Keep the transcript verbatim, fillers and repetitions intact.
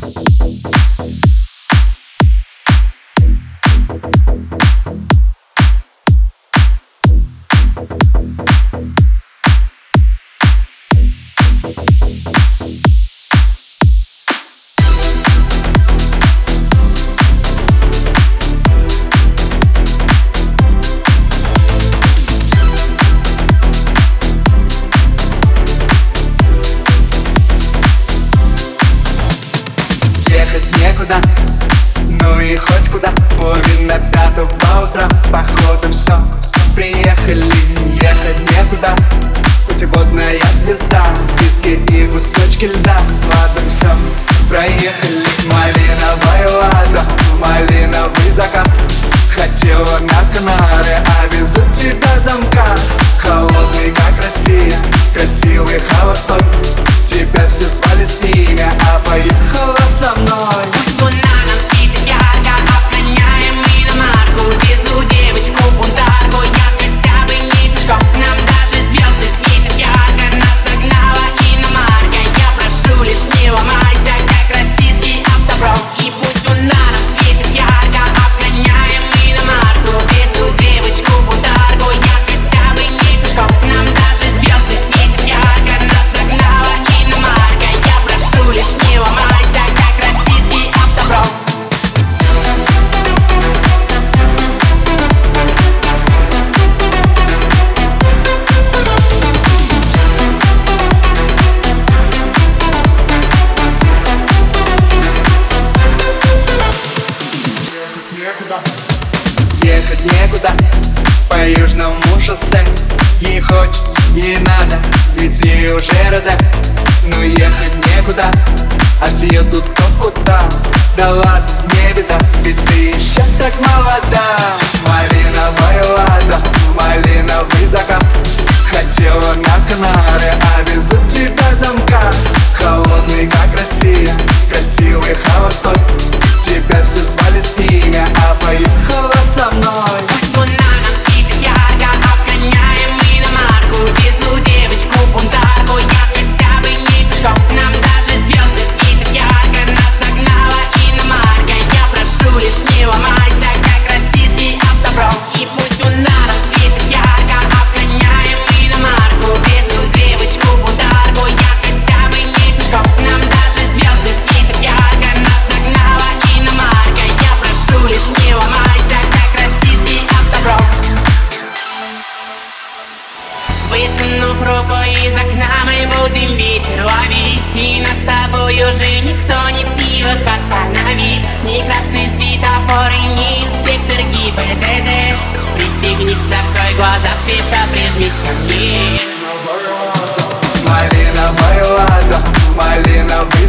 Некуда, ну и хоть куда. Половина пятого утра, походу все, приехали. Ехать некуда, путеводная звезда, виски и кусочки льда. Ладно, все, проехали. Малиновая лада, малиновый закат. Хотела на Канары, а везут тебя замка. Холодный, как Россия, красивый холостой. Тебя все звали с ними, а поехала со мной. Луна нам светит ярко, обгоняем иномарку. Везу девочку бунтарку, я хотя бы не пешком. Нам даже звезды светят ярко, нас догнала иномарка. Я прошу, лишь не ломайся, как российский автобром. И пусть луна нам светит ярко, обгоняем иномарку. Везу девочку бунтарку, я хотя бы не пешком. Нам даже звезды светят ярко, нас догнала иномарка. Я прошу, лишь не ломайся, как российский автобром. Ехать некуда по южному шоссе. Ей хочется, ей надо, ведь в ней уже розе. Но ехать некуда, а все едут кто куда. Да ладно, не беда, ведь ты еще так молода. Малиновая лада, малиновый закат. Хотела на Канары, а везут тебя замка. Холодный, как Россия, красивый холостой. Тебя все звали с ними, а поехала со мной. Луна нам светит ярко, обгоняем иномарку. Везу девочку бунтарку, я хотя бы не пешком. Нам даже звезды светят ярко, нас догнала иномарка. Я прошу, лишь не ломайся, как российский автобром. И пусть луна нам светит ярко, обгоняем иномарку. Везу девочку бунтарку, я хотя бы не пешком. Нам даже звезды светят ярко, нас догнала иномарка. Я прошу, лишь не ломайся, как российский автобром. Высунув руку из окна, мы будем ветер ловить. И нас с тобой уже никто не в силах остановить. Ни красный светофор и ни инспектор ГИБДД. Пристегнись, закрой глаза, крепко прижмись ко мне. Малиновая лада, малиновый